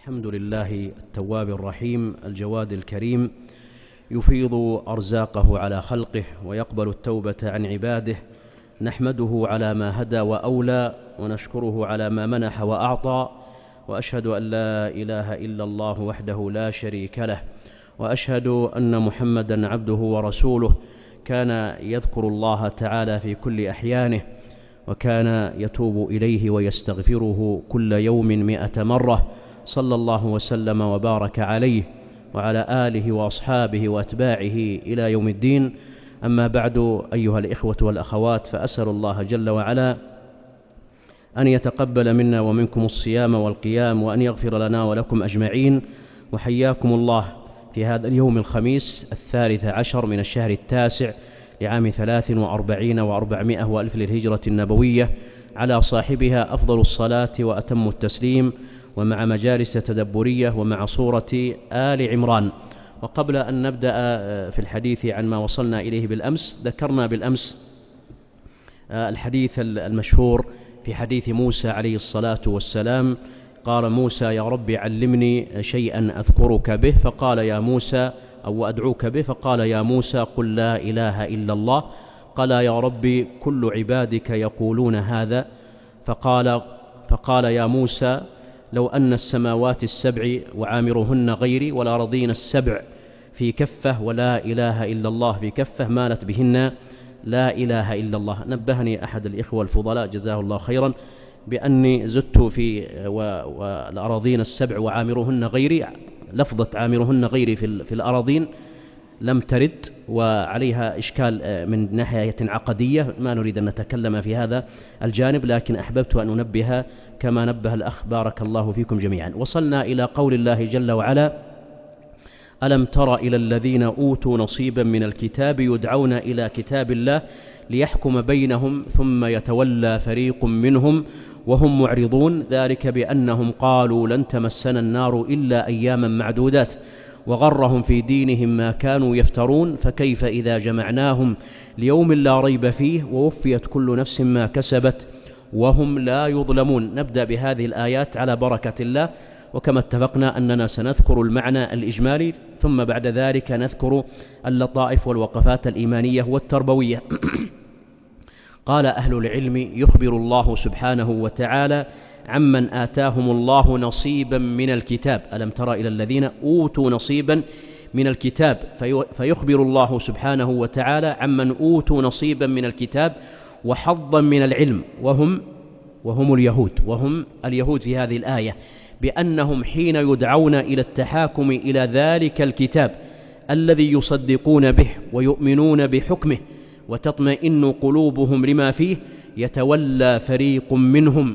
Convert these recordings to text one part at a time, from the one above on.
الحمد لله التواب الرحيم الجواد الكريم، يفيض أرزاقه على خلقه ويقبل التوبة عن عباده. نحمده على ما هدى وأولى، ونشكره على ما منح وأعطى، وأشهد أن لا إله إلا الله وحده لا شريك له، وأشهد أن محمدا عبده ورسوله. كان يذكر الله تعالى في كل أحيانه، وكان يتوب إليه ويستغفره كل يوم 100 مرة، صلى الله وسلم وبارك عليه وعلى آله وأصحابه وأتباعه إلى يوم الدين. أما بعد، أيها الإخوة والأخوات، فأسأل الله جل وعلا أن يتقبل منا ومنكم الصيام والقيام، وأن يغفر لنا ولكم أجمعين. وحياكم الله في هذا اليوم الخميس 13 من الشهر التاسع لعام 43 و400 وألف للهجرة النبوية، على صاحبها أفضل الصلاة وأتم التسليم، ومع مجالس تدبرية ومع صورة آل عمران. وقبل أن نبدأ في الحديث عن ما وصلنا إليه بالأمس، ذكرنا بالأمس الحديث المشهور في حديث موسى عليه الصلاة والسلام. قال موسى: يا رب علمني شيئا أذكرك به، فقال يا موسى أو أدعوك به، فقال يا موسى قل لا إله إلا الله. قال يا رب كل عبادك يقولون هذا. فقال يا موسى لو أن السماوات السبع وعامرهن غيري والأرضين السبع في كفة ولا إله إلا الله في كفة مالت بهن لا إله إلا الله. نبهني أحد الإخوة الفضلاء جزاه الله خيرا بأني زدت في والأراضين السبع وعامرهن غيري، لفظة عامرهن غيري في الأراضين لم ترد، وعليها إشكال من ناحية عقدية، ما نريد أن نتكلم في هذا الجانب، لكن أحببت أن أنبه كما نبه الأخ بارك الله فيكم جميعا. وصلنا إلى قول الله جل وعلا: ألم تر إلى الذين أوتوا نصيبا من الكتاب يدعون إلى كتاب الله ليحكم بينهم ثم يتولى فريق منهم وهم معرضون، ذلك بأنهم قالوا لن تمسنا النار إلا أياما معدودات وغرهم في دينهم ما كانوا يفترون، فكيف إذا جمعناهم ليوم لا ريب فيه ووفيت كل نفس ما كسبت وهم لا يظلمون. نبدأ بهذه الآيات على بركة الله، وكما اتفقنا أننا سنذكر المعنى الإجمالي، ثم بعد ذلك نذكر اللطائف والوقفات الإيمانية والتربوية. قال أهل العلم: يخبر الله سبحانه وتعالى عمن آتاهم الله نصيبا من الكتاب. ألم تر إلى الذين أوتوا نصيبا من الكتاب، فيخبر الله سبحانه وتعالى عمن أوتوا نصيبا من الكتاب وحظا من العلم، وهم اليهود في هذه الآية، بأنهم حين يدعون إلى التحاكم إلى ذلك الكتاب الذي يصدقون به ويؤمنون بحكمه وتطمئن قلوبهم لما فيه، يتولى فريق منهم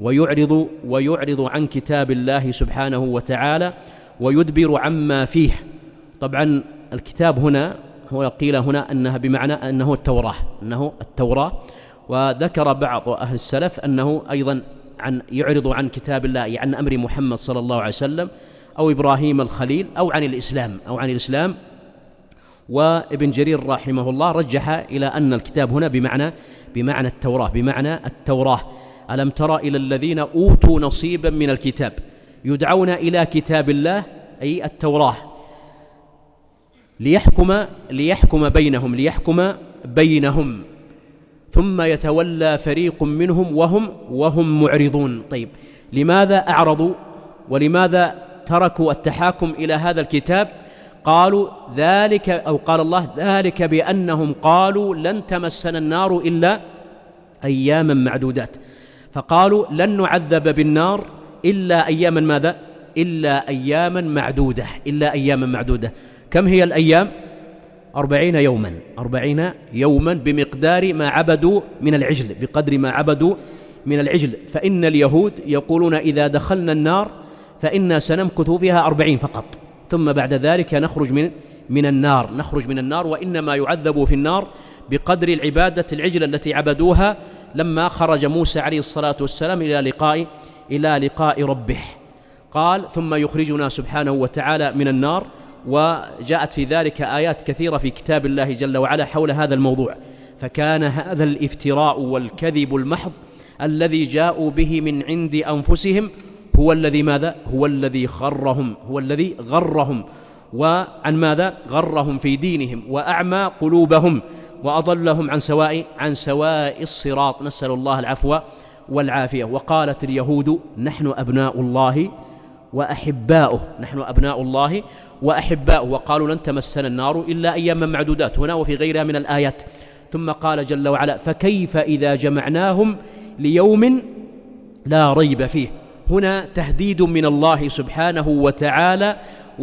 ويعرض عن كتاب الله سبحانه وتعالى ويدبر عما فيه. طبعا الكتاب هنا هو قيل هنا أنها بمعنى أنه التوراة، وذكر بعض أهل السلف أنه أيضا يعرض عن كتاب الله، عن أمر محمد صلى الله عليه وسلم أو إبراهيم الخليل أو عن الإسلام. وابن جرير رحمه الله رجح إلى أن الكتاب هنا بمعنى التوراة. ألم تر إلى الذين أوتوا نصيبا من الكتاب يدعون إلى كتاب الله أي التوراة ليحكم بينهم ثم يتولى فريق منهم وهم معرضون. طيب، لماذا أعرضوا ولماذا تركوا التحاكم إلى هذا الكتاب؟ قالوا ذلك، أو قال الله ذلك بأنهم قالوا لن تمسنا النار إلا أياما معدودات، فقالوا لن نعذب بالنار إلا أياما ماذا؟ إلا أياما معدودة. كم هي الأيام؟ 40 يوما بمقدار ما عبدوا من العجل، بقدر ما عبدوا من العجل. فإن اليهود يقولون إذا دخلنا النار فإنا سنمكث فيها 40 فقط، ثم بعد ذلك نخرج من النار، وإنما يعذبوا في النار بقدر العبادة العجل التي عبدوها لما خرج موسى عليه الصلاة والسلام إلى لقاء ربه. قال: ثم يخرجنا سبحانه وتعالى من النار. وجاءت في ذلك آيات كثيرة في كتاب الله جل وعلا حول هذا الموضوع. فكان هذا الافتراء والكذب المحض الذي جاءوا به من عند أنفسهم هو الذي ماذا؟ هو الذي غرهم وعن ماذا؟ غرهم في دينهم وأعمى قلوبهم وأضلهم عن سواء الصراط، نسأل الله العفو والعافية. وقالت اليهود نحن أبناء الله وأحباؤه، وقالوا لن تمسنا النار إلا أياما معدودات، هنا وفي غيرها من الآيات. ثم قال جل وعلا فكيف إذا جمعناهم ليوم لا ريب فيه. هنا تهديد من الله سبحانه وتعالى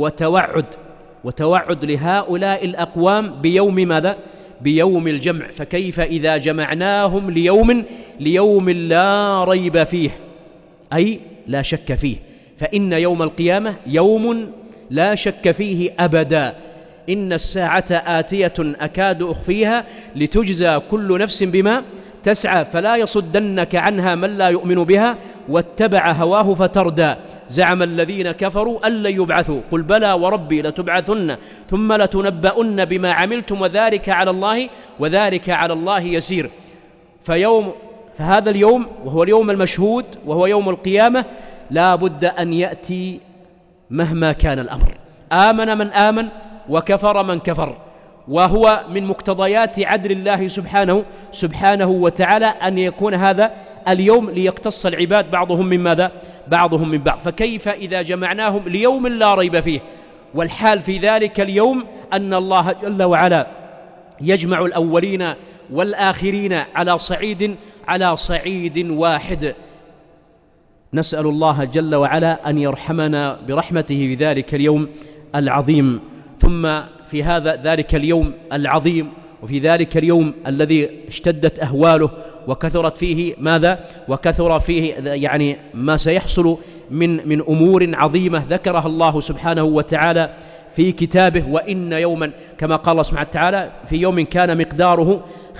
وتوعد لهؤلاء الأقوام بيوم ماذا؟ بيوم الجمع. فكيف إذا جمعناهم ليوم لا ريب فيه، أي لا شك فيه، فإن يوم القيامة يوم لا شك فيه أبدا. إن الساعة آتية أكاد أخفيها لتجزى كل نفس بما تسعى فلا يصدنك عنها من لا يؤمن بها واتبع هواه فتردى. زعم الذين كفروا أن لن يبعثوا قل بلى وربي لتبعثن ثم لتنبؤن بما عملتم وذلك على الله يسير. فهذا اليوم وهو اليوم المشهود وهو يوم القيامة لا بد أن يأتي مهما كان الأمر، آمن من آمن وكفر من كفر. وهو من مقتضيات عدل الله سبحانه وتعالى أن يكون هذا اليوم ليقتص العباد بعضهم من بعض. فكيف إذا جمعناهم ليوم لا ريب فيه، والحال في ذلك اليوم أن الله جل وعلا يجمع الأولين والآخرين على صعيد واحد. نسأل الله جل وعلا أن يرحمنا برحمته في ذلك اليوم العظيم. ثم في ذلك اليوم العظيم وفي ذلك اليوم الذي اشتدت أهواله وكثرت فيه وكثر فيه يعني ما سيحصل من أمور عظيمة ذكرها الله سبحانه وتعالى في كتابه. وإن يوما كما قال الله سبحانه وتعالى في يوم كان مقداره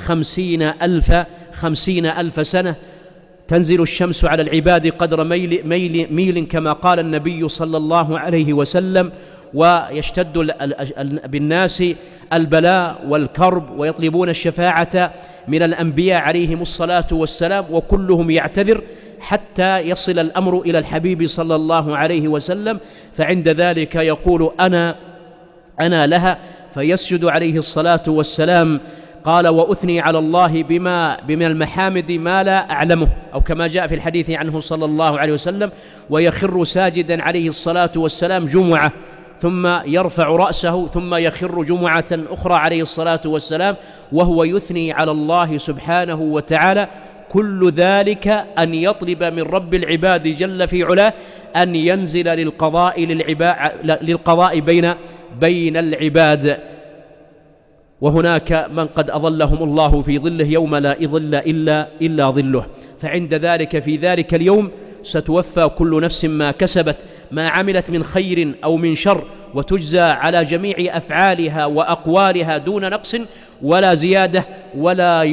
50,000 سنة تنزل الشمس على العباد قدر ميل كما قال النبي صلى الله عليه وسلم، ويشتد بالناس البلاء والكرب ويطلبون الشفاعة من الأنبياء عليهم الصلاة والسلام وكلهم يعتذر حتى يصل الأمر إلى الحبيب صلى الله عليه وسلم، فعند ذلك يقول أنا لها، فيسجد عليه الصلاة والسلام. قال وأثني على الله بما المحامد ما لا أعلمه، أو كما جاء في الحديث عنه صلى الله عليه وسلم، ويخر ساجدا عليه الصلاة والسلام جمعة ثم يرفع رأسه ثم يخر جمعة أخرى عليه الصلاة والسلام وهو يثني على الله سبحانه وتعالى. كل ذلك أن يطلب من رب العباد جل في علاه أن ينزل للقضاء بين العباد. وهناك من قد أظلهم الله في ظله يوم لا ظل إلا ظله. فعند ذلك في ذلك اليوم ستوفى كل نفس ما كسبت، ما عملت من خير أو من شر، وتجزى على جميع أفعالها وأقوالها دون نقص ولا زيادة، ولا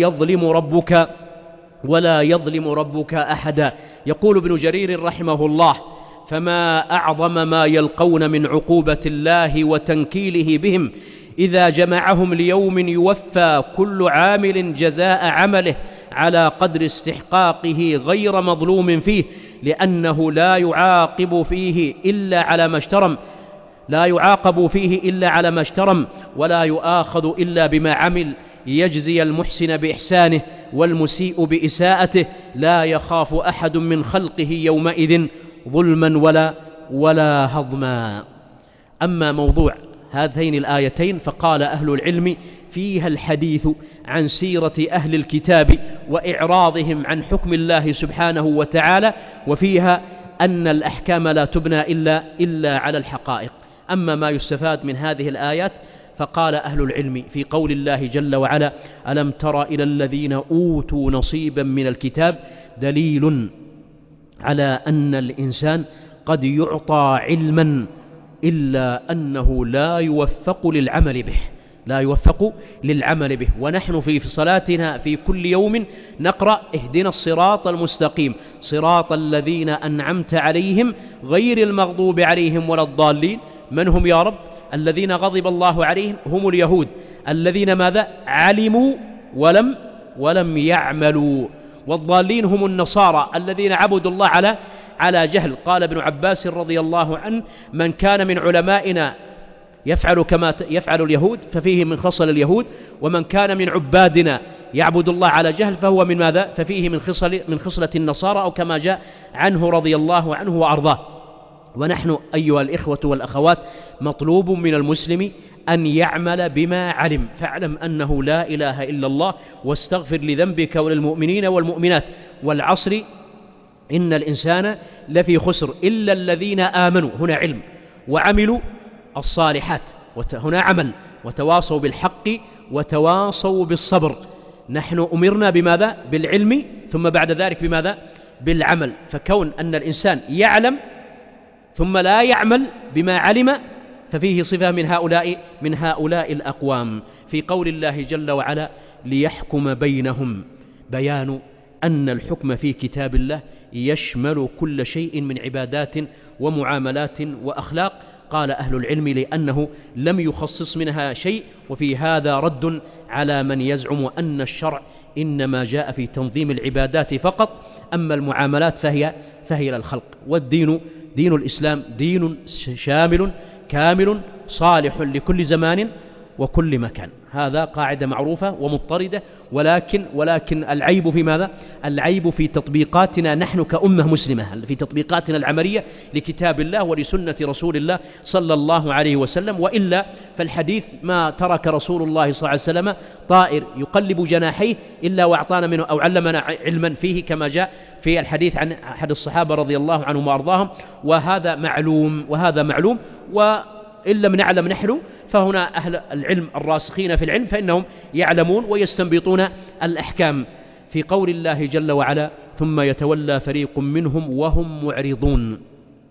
يظلم ربك أحدا. يقول ابن جرير رحمه الله فما أعظم ما يلقون من عقوبة الله وتنكيله بهم إذا جمعهم ليوم يوفى كل عامل جزاء عمله على قدر استحقاقه غير مظلوم فيه، لأنه لا يعاقب فيه إلا على ما اشترم ولا يؤاخذ إلا بما عمل، يجزي المحسن بإحسانه والمسيء بإساءته، لا يخاف أحد من خلقه يومئذ ظلما ولا هضما. أما موضوع هذين الآيتين فقال أهل العلم فيها الحديث عن سيرة أهل الكتاب وإعراضهم عن حكم الله سبحانه وتعالى، وفيها أن الأحكام لا تبنى إلا على الحقائق. أما ما يستفاد من هذه الآيات فقال أهل العلم في قول الله جل وعلا ألم تر إلى الذين أوتوا نصيبا من الكتاب، دليل على أن الإنسان قد يعطى علما إلا أنه لا يوفق للعمل به. ونحن في صلاتنا في كل يوم نقرأ اهدنا الصراط المستقيم صراط الذين أنعمت عليهم غير المغضوب عليهم ولا الضالين. من هم يا رب؟ الذين غضب الله عليهم هم اليهود الذين ماذا؟ علموا ولم يعملوا. والضالين هم النصارى الذين عبدوا الله على جهل. قال ابن عباس رضي الله عنه: من كان من علمائنا يفعل كما يفعل اليهود ففيه من خصل اليهود، ومن كان من عبادنا يعبد الله على جهل فهو من ماذا؟ ففيه من خصلة النصارى، أو كما جاء عنه رضي الله عنه وأرضاه. ونحن أيها الإخوة والأخوات مطلوب من المسلم أن يعمل بما علم، فاعلم أنه لا إله إلا الله، واستغفر لذنبك وللمؤمنين والمؤمنات. والعصر إن الإنسان لفي خسر إلا الذين آمنوا، هنا علم، وعملوا الصالحات، هنا عمل، وتواصوا بالحق وتواصوا بالصبر. نحن أمرنا بماذا؟ بالعلم، ثم بعد ذلك بماذا؟ بالعمل. فكون أن الإنسان يعلم ثم لا يعمل بما علم ففيه صفة من هؤلاء الأقوام. في قول الله جل وعلا: ليحكم بينهم، بيان أن الحكم في كتاب الله يشمل كل شيء من عبادات ومعاملات وأخلاق. قال أهل العلم: لأنه لم يخصص منها شيء، وفي هذا رد على من يزعم أن الشرع إنما جاء في تنظيم العبادات فقط، أما المعاملات فهي للخلق. والدين دين الإسلام دين شامل كامل صالح لكل زمان وكل مكان. هذا قاعدة معروفة ومضطردة، ولكن العيب في ماذا؟ العيب في تطبيقاتنا نحن كأمة مسلمة، في تطبيقاتنا العملية لكتاب الله ولسنة رسول الله صلى الله عليه وسلم. وإلا فالحديث ما ترك رسول الله صلى الله عليه وسلم طائر يقلب جناحيه إلا وأعطانا منه أو علمنا علما فيه، كما جاء في الحديث عن أحد الصحابة رضي الله عنهم وأرضاهم. وهذا معلوم وإن لم نعلم نحن فهنا أهل العلم الراسخين في العلم فإنهم يعلمون ويستنبطون الأحكام. في قول الله جل وعلا: ثم يتولى فريق منهم وهم معرضون،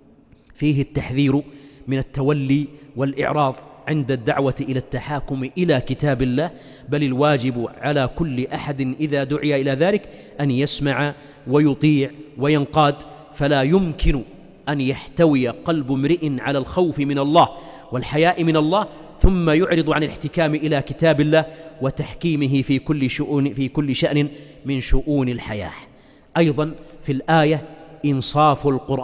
فيه التحذير من التولي والإعراض عند الدعوة إلى التحاكم إلى كتاب الله، بل الواجب على كل أحد إذا دعي إلى ذلك أن يسمع ويطيع وينقاد. فلا يمكن أن يحتوي قلب امرئ على الخوف من الله والحياء من الله ثم يعرض عن الاحتكام إلى كتاب الله وتحكيمه في كل شأن من شؤون الحياة. أيضا في الآية إنصاف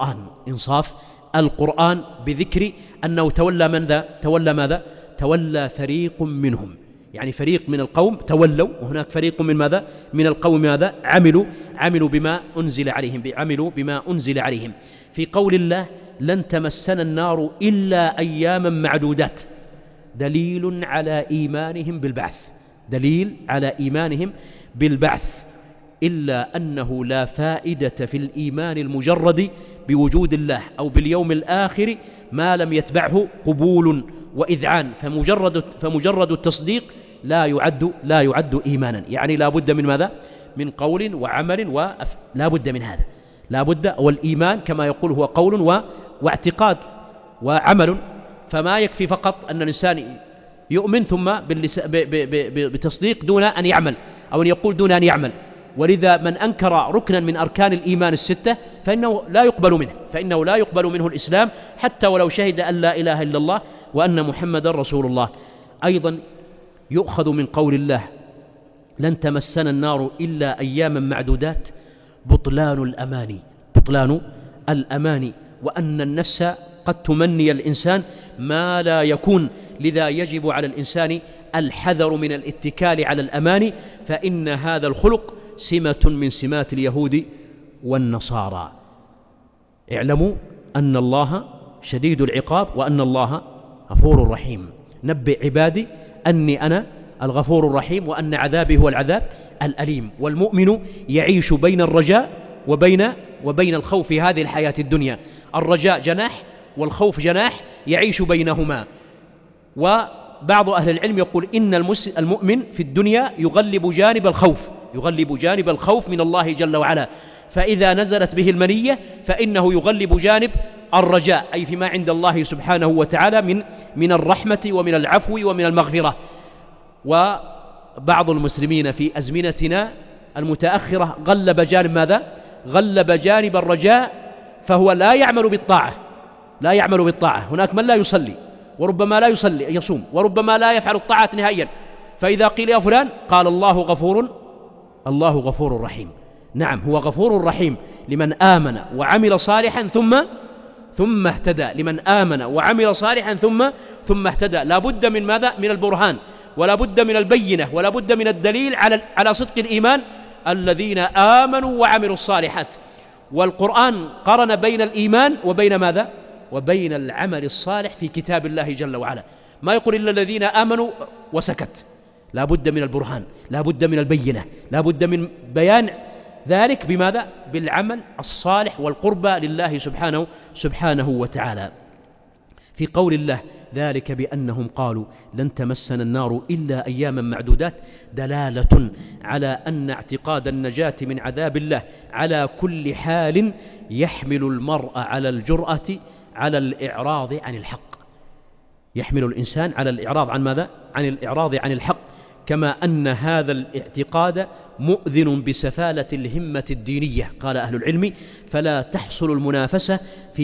القرآن بذكر أنه تولى ماذا؟ تولى فريق منهم، يعني فريق من القوم تولوا، وهناك فريق من ماذا؟ من القوم ماذا؟ عملوا بما أنزل عليهم. في قول الله: لن تمسنا النار إلا أياما معدودات، دليل على إيمانهم بالبعث، إلا أنه لا فائدة في الإيمان المجرد بوجود الله أو باليوم الآخر ما لم يتبعه قبول وإذعان، فمجرد التصديق لا يعد إيمانا. يعني لا بد من ماذا؟ من قول وعمل لا بد من هذا، لا بد. والإيمان كما يقول هو قول واعتقاد وعمل، فما يكفي فقط أن الإنسان يؤمن ثم بتصديق دون أن يعمل، أو أن يقول دون أن يعمل. ولذا من أنكر ركنا من أركان الإيمان الستة فإنه لا يقبل منه الإسلام، حتى ولو شهد أن لا إله إلا الله وأن محمد رسول الله. أيضا يؤخذ من قول الله: لن تمسنا النار إلا أياما معدودات، بطلان الأماني، وأن النفس قد تمني الإنسان ما لا يكون. لذا يجب على الإنسان الحذر من الاتكال على الأماني، فإن هذا الخلق سمة من سمات اليهود والنصارى. اعلموا أن الله شديد العقاب وأن الله غفور رحيم. نبئ عبادي أني أنا الغفور الرحيم وأن عذابي هو العذاب الأليم. والمؤمن يعيش بين الرجاء وبين الخوف في هذه الحياة الدنيا. الرجاء جناح والخوف جناح، يعيش بينهما. وبعض أهل العلم يقول إن المؤمن في الدنيا يغلب جانب الخوف من الله جل وعلا، فإذا نزلت به المنية فإنه يغلب جانب الرجاء، أي فيما عند الله سبحانه وتعالى من الرحمة ومن العفو ومن المغفرة. وبعض المسلمين في أزمنتنا المتأخرة غلب جانب ماذا؟ غلب جانب الرجاء، فهو لا يعمل بالطاعة. هناك من لا يصلي، وربما لا يصوم، وربما لا يفعل الطاعات نهائيا، فإذا قيل يا فلان قال الله غفور رحيم. نعم، هو غفور رحيم، لمن آمن وعمل صالحا ثم اهتدى، لمن آمن وعمل صالحا ثم اهتدى. لا بد من ماذا؟ من البرهان، ولا بد من البينة، ولا بد من الدليل على صدق الإيمان. الذين آمنوا وعملوا الصالحات. والقرآن قرن بين الإيمان وبين ماذا؟ وبين العمل الصالح في كتاب الله جل وعلا. ما يقول إلا الذين آمنوا وسكت، لا بد من البرهان، لا بد من البينة، لا بد من بيان ذلك بماذا؟ بالعمل الصالح والقربى لله سبحانه وتعالى. في قول الله ذلك بأنهم قالوا لن تمسنا النار إلا أياما معدودات، دلالة على أن اعتقاد النجاة من عذاب الله على كل حال يحمل المرء على الجرأة على الإعراض عن الحق، يحمل الإنسان على الإعراض عن ماذا؟ عن الإعراض عن الحق. كما أن هذا الاعتقاد مؤذن بسفالة الهمة الدينية، قال أهل العلم فلا تحصل المنافسة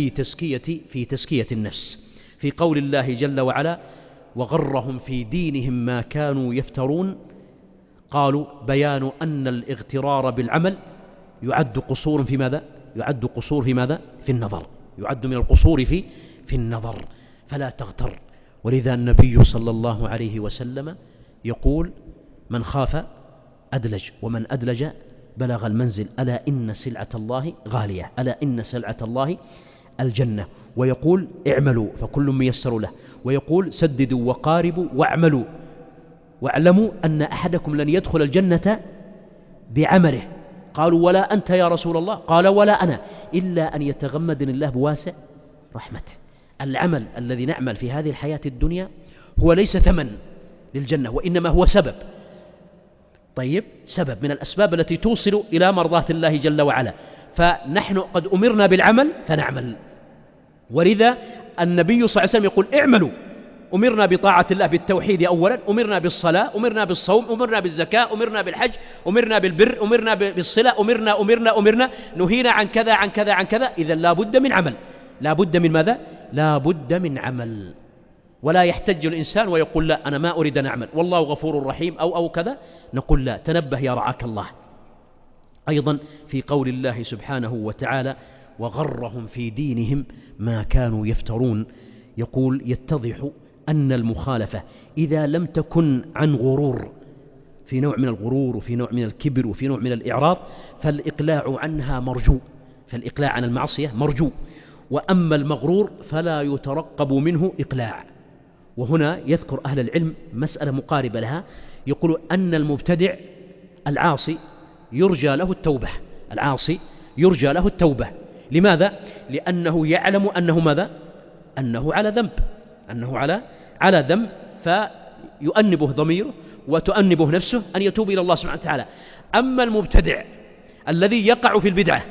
في تزكية النفس. في قول الله جل وعلا وغرهم في دينهم ما كانوا يفترون، قالوا بيان أن الاغترار بالعمل يعد قصور في ماذا؟ يعد قصور في ماذا؟ في النظر، يعد من القصور في النظر، فلا تغتر. ولذا النبي صلى الله عليه وسلم يقول من خاف أدلج، ومن أدلج بلغ المنزل، ألا إن سلعة الله غالية، ألا إن سلعة الله الجنة. ويقول اعملوا فكل ميسر له، ويقول سددوا وقاربوا واعملوا واعلموا أن أحدكم لن يدخل الجنة بعمله. قالوا ولا أنت يا رسول الله؟ قال ولا أنا، إلا أن يتغمدني الله بواسع رحمته. العمل الذي نعمل في هذه الحياة الدنيا هو ليس ثمن للجنة، وإنما هو سبب، طيب سبب من الأسباب التي توصل إلى مرضاة الله جل وعلا. فنحن قد أمرنا بالعمل فنعمل، ولذا النبي صلى الله عليه وسلم يقول اعملوا. أمرنا بطاعة الله بالتوحيد أولا، أمرنا بالصلاة، أمرنا بالصوم، أمرنا بالزكاة، أمرنا بالحج، أمرنا بالبر، أمرنا بالصلة، أمرنا نهينا عن كذا عن كذا عن كذا. إذن لا بد من عمل، لا بد من ماذا؟ لا بد من عمل. ولا يحتج الإنسان ويقول لا أنا ما أريد أن أعمل والله غفور رحيم أو كذا، نقول لا، تنبه يا رعاك الله. أيضا في قول الله سبحانه وتعالى وغرهم في دينهم ما كانوا يفترون، يقول يتضح أن المخالفة إذا لم تكن عن غرور، في نوع من الغرور وفي نوع من الكبر وفي نوع من الإعراض، فالإقلاع عنها مرجو، فالإقلاع عن المعصية مرجو. وأما المغرور فلا يترقب منه إقلاع. وهنا يذكر أهل العلم مسألة مقاربة لها، يقول أن المبتدع العاصي يرجى له التوبة، العاصي يرجى له التوبة. لماذا؟ لأنه يعلم أنه ماذا؟ أنه على ذنب، أنه على ذنب، فيؤنبه ضميره وتؤنبه نفسه أن يتوب إلى الله سبحانه وتعالى. أما المبتدع الذي يقع في البدعة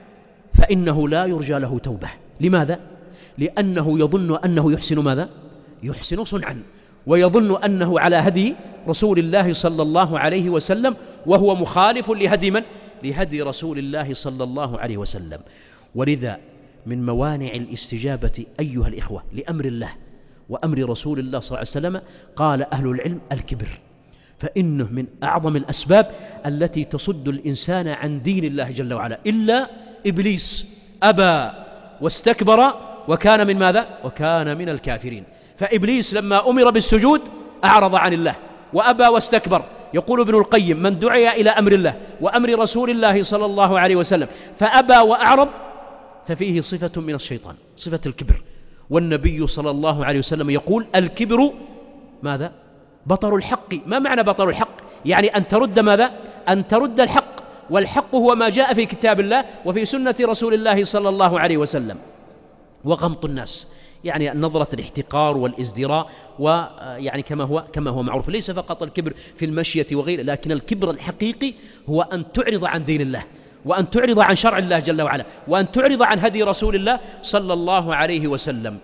فإنه لا يرجى له توبة. لماذا؟ لأنه يظن أنه يحسن ماذا؟ يحسن صنعا، ويظن أنه على هدي رسول الله صلى الله عليه وسلم، وهو مخالف لهدي من؟ لهدي رسول الله صلى الله عليه وسلم. ولذا من موانع الاستجابة أيها الإخوة لأمر الله وأمر رسول الله صلى الله عليه وسلم، قال أهل العلم الكبر، فإنه من أعظم الأسباب التي تصد الإنسان عن دين الله جل وعلا. إلا إبليس أبى واستكبر وكان من ماذا؟ وكان من الكافرين. فإبليس لما أمر بالسجود أعرض عن الله وأبى واستكبر. يقول ابن القيم من دعي إلى أمر الله وأمر رسول الله صلى الله عليه وسلم فأبى وأعرض ففيه صفة من الشيطان، صفة الكبر. والنبي صلى الله عليه وسلم يقول الكبر ماذا؟ بطر الحق. ما معنى بطر الحق؟ يعني أن ترد ماذا؟ أن ترد الحق، والحق هو ما جاء في كتاب الله وفي سنة رسول الله صلى الله عليه وسلم. وغمط الناس يعني نظرة الاحتقار والازدراء، ويعني كما هو معروف، ليس فقط الكبر في المشية وغيره، لكن الكبر الحقيقي هو أن تعرض عن دين الله، وأن تعرض عن شرع الله جل وعلا، وأن تعرض عن هدي رسول الله صلى الله عليه وسلم.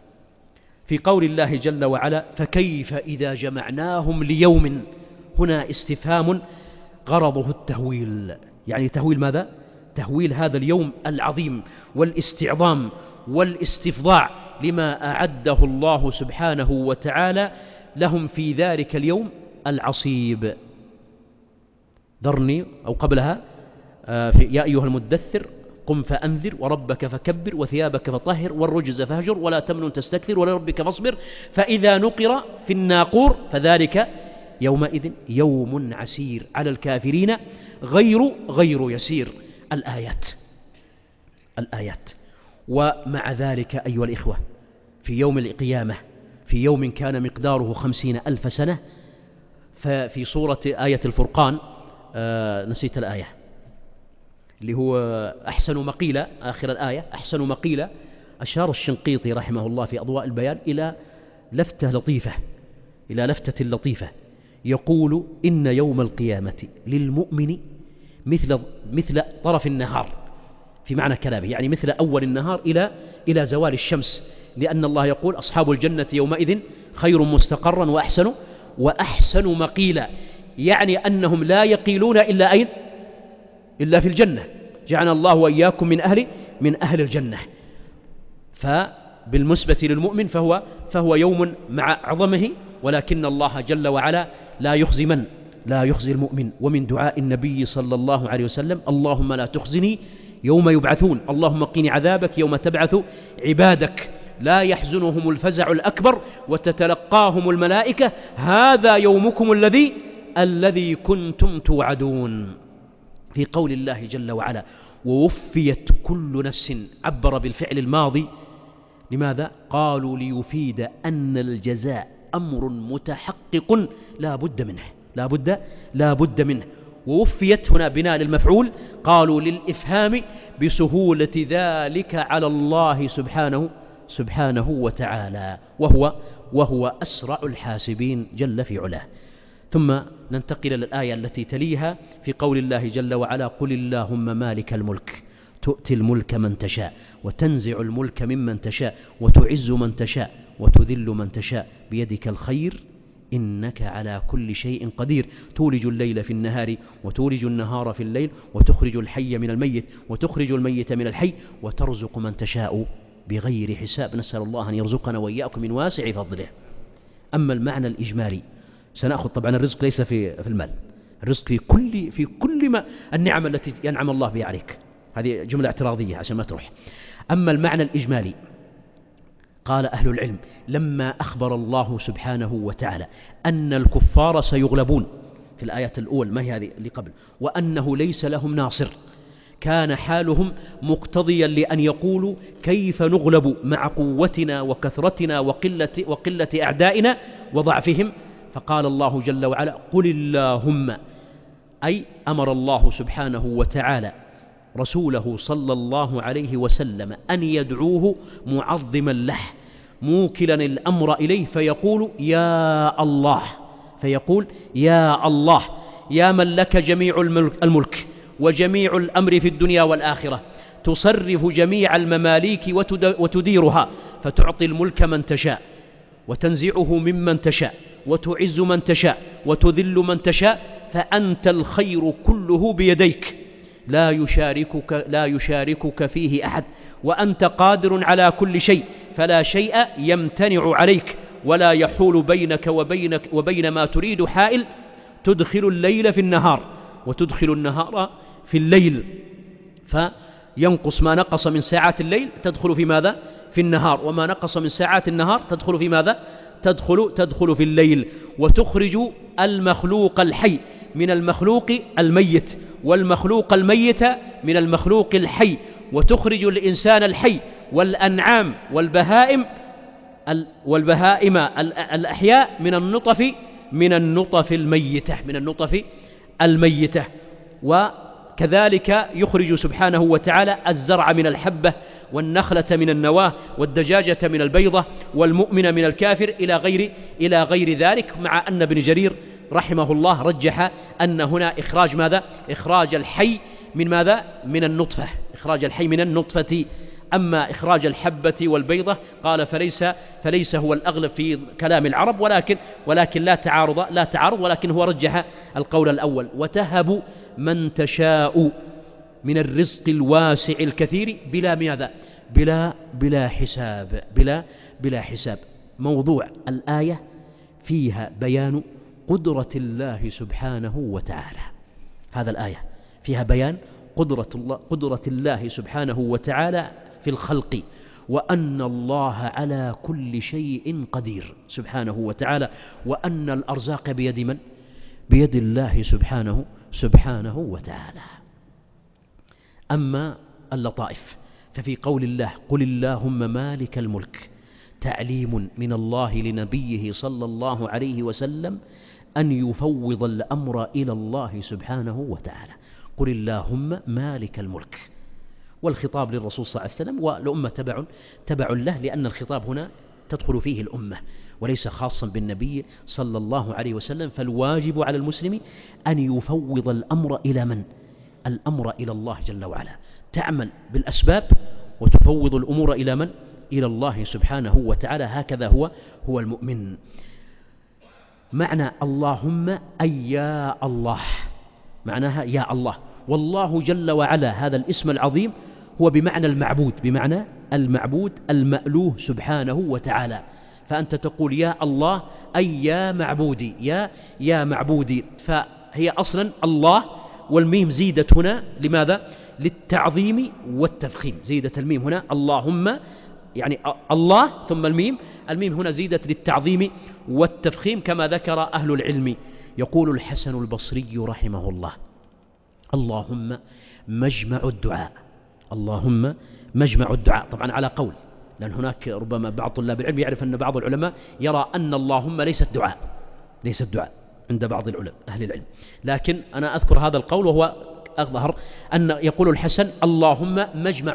في قول الله جل وعلا فكيف إذا جمعناهم ليوم، هنا استفهام غرضه التهويل، يعني تهويل ماذا؟ تهويل هذا اليوم العظيم والاستعظام والاستفضاع لما أعده الله سبحانه وتعالى لهم في ذلك اليوم العصيب. ذرني أو قبلها يا أيها المدثر قم فأنذر وربك فكبر وثيابك فطهر والرجز فهجر ولا تمنن تستكثر ولربك فاصبر فإذا نقر في الناقور فذلك يومئذ يوم عسير على الكافرين غير يسير. الآيات. ومع ذلك أيها الإخوة في يوم القيامة، في يوم كان مقداره 50,000 سنة، ففي سورة آية الفرقان نسيت الآية اللي هو أحسن مقيلة، آخر الآية أحسن مقيلة، أشار الشنقيطي رحمه الله في أضواء البيان إلى لفتة لطيفة، يقول إن يوم القيامة للمؤمن مثل طرف النهار، في معنى كلامه يعني مثل أول النهار إلى زوال الشمس، لأن الله يقول أصحاب الجنة يومئذ خير مستقرا وأحسن مقيلا، يعني أنهم لا يقيلون إلا أين؟ إلا في الجنة، جعلنا الله وإياكم من أهل الجنة. فبالنسبة للمؤمن فهو يوم مع عظمه، ولكن الله جل وعلا لا يخزي المؤمن. ومن دعاء النبي صلى الله عليه وسلم اللهم لا تخزني يوم يبعثون، اللهم قني عذابك يوم تبعث عبادك، لا يحزنهم الفزع الأكبر وتتلقاهم الملائكة هذا يومكم الذي كنتم توعدون. في قول الله جل وعلا ووفيت كل نفس، عبر بالفعل الماضي، لماذا؟ قالوا ليفيد أن الجزاء أمر متحقق لا بد منه. ووفيت هنا بناء للمفعول، قالوا للإفهام بسهولة ذلك على الله سبحانه وتعالى، وهو أسرع الحاسبين جل في علاه. ثم ننتقل للآية التي تليها في قول الله جل وعلا قل اللهم مالك الملك تؤتي الملك من تشاء وتنزع الملك ممن تشاء وتعز من تشاء وتذل من تشاء بيدك الخير إنك على كل شيء قدير تولج الليل في النهار وتولج النهار في الليل وتخرج الحي من الميت وتخرج الميت من الحي وترزق من تشاء بغير حساب. نسأل الله أن يرزقنا وإياكم من واسع فضله. أما المعنى الإجمالي، سنأخذ طبعا الرزق ليس في المال، الرزق في كل ما النعم التي ينعم الله بها عليك، هذه جملة اعتراضية عشان ما تروح. أما المعنى الإجمالي، قال أهل العلم لما أخبر الله سبحانه وتعالى أن الكفار سيغلبون في الآية الأولى، ما هي هذه اللي قبل، وأنه ليس لهم ناصر، كان حالهم مقتضيا لأن يقولوا كيف نغلب مع قوتنا وكثرتنا وقلة أعدائنا وضعفهم. فقال الله جل وعلا قل اللهم، أي أمر الله سبحانه وتعالى رسوله صلى الله عليه وسلم أن يدعوه معظما له موكلا الأمر إليه، فيقول يا الله، يا من لك جميع الملك وجميع الأمر في الدنيا والآخرة، تصرف جميع المماليك وتديرها، فتعطي الملك من تشاء وتنزعه ممن تشاء وتعز من تشاء وتذل من تشاء، فأنت الخير كله بيديك لا يشاركك فيه أحد، وأنت قادر على كل شيء، فلا شيء يمتنع عليك ولا يحول بينك وبين ما تريد حائل. تدخل الليل في النهار وتدخل النهار في الليل، فينقص ما نقص من ساعات الليل تدخل في ماذا؟ في النهار، وما نقص من ساعات النهار تدخل في ماذا؟ تدخل في الليل. وتخرج المخلوق الحي من المخلوق الميت، والمخلوق الميت من المخلوق الحي، وتخرج الإنسان الحي والأنعام والبهائم الأحياء من النطف الميتة. وكذلك يخرج سبحانه وتعالى الزرع من الحبة والنخلة من النواة والدجاجة من البيضة والمؤمن من الكافر إلى غير ذلك، مع أن ابن جرير رحمه الله رجح أن هنا إخراج ماذا؟ إخراج الحي من ماذا؟ من النطفة، إخراج الحي من النطفة. أما إخراج الحبة والبيضة قال فليس هو الأغلب في كلام العرب، ولكن لا تعارض، ولكن هو رجح القول الأول. وتهب من تشاء من الرزق الواسع الكثير بلا ماذا؟ بلا حساب. موضوع الآية فيها بيان قدرة الله سبحانه وتعالى، هذا الآية فيها بيان قدرة الله سبحانه وتعالى في الخلق، وأن الله على كل شيء قدير سبحانه وتعالى، وأن الأرزاق بيد من؟ بيد الله سبحانه وتعالى. أما اللطائف ففي قول الله قل اللهم مالك الملك تعليم من الله لنبيه صلى الله عليه وسلم أن يفوض الأمر إلى الله سبحانه وتعالى. قل اللهم مالك الملك، والخطاب للرسول صلى الله عليه وسلم، والأمة تبع له، لأن الخطاب هنا تدخل فيه الأمة وليس خاصا بالنبي صلى الله عليه وسلم. فالواجب على المسلم أن يفوض الأمر إلى من؟ الأمر إلى الله جل وعلا، تعمل بالأسباب وتفوض الأمور إلى من؟ إلى الله سبحانه وتعالى. هكذا هو المؤمن. معنى اللهم أي يا الله، معناها يا الله. والله جل وعلا هذا الاسم العظيم هو بمعنى المعبود المألوه سبحانه وتعالى. فأنت تقول يا الله أي يا معبودي، يا معبودي. فهي أصلا الله، والميم زيدت هنا لماذا؟ للتعظيم والتفخيم. زيدت الميم هنا اللهم، يعني الله ثم الميم هنا زيدت للتعظيم والتفخيم كما ذكر أهل العلم. يقول الحسن البصري رحمه الله اللهم مجمع الدعاء، اللهم مجمع الدعاء. طبعا على قول، لأن هناك ربما بعض طلاب العلم يعرف أن بعض العلماء يرى أن اللهم ليست دعاء عند بعض أهل العلم، لكن أنا أذكر هذا القول وهو أظهر أن يقول الحسن اللهم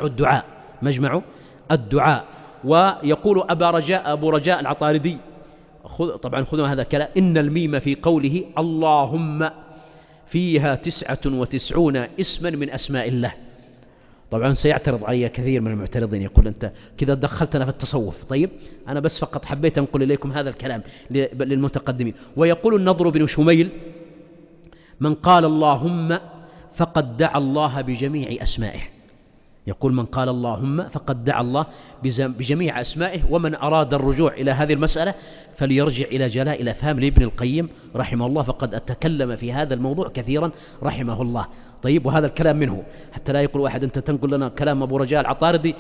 مجمع الدعاء. ويقول أبو رجاء العطاردي، طبعا خذوا هذا الكلام، إن الميم في قوله اللهم فيها 99 اسما من أسماء الله. طبعا سيعترض علي كثير من المعترضين، يقول أنت كذا دخلتنا في التصوف. طيب أنا بس فقط حبيت أنقل إليكم هذا الكلام للمتقدمين. ويقول النضر بن شميل من قال اللهم فقد دعا الله بجميع أسمائه. يقول من قال اللهم فقد دعا الله بجميع أسمائه. ومن أراد الرجوع إلى هذه المسألة فليرجع إلى جلاء الأفهام لابن القيم رحمه الله، فقد أتكلم في هذا الموضوع كثيرا رحمه الله. طيب وهذا الكلام منه، حتى لا يقول واحد أنت تنقل لنا كلام أبو رجاء العطاردي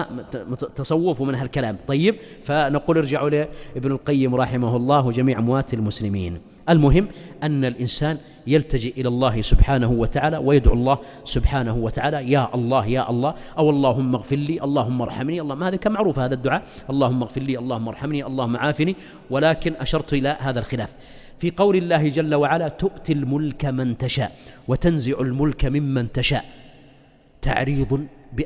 تصوف من هالكلام. طيب فنقول ارجعوا لابن القيم رحمه الله وجميع أموات المسلمين. المهم أن الإنسان يلتجئ إلى الله سبحانه وتعالى ويدعو الله سبحانه وتعالى يا الله يا الله، أو اللهم اغفر لي، اللهم ارحمني، اللهم، هذا كان معروف هذا الدعاء، اللهم اغفر لي، اللهم ارحمني، اللهم عافني. ولكن أشرت إلى هذا الخلاف في قول الله جل وعلا تؤتي الملك من تشاء وتنزع الملك ممن تشاء. تعريض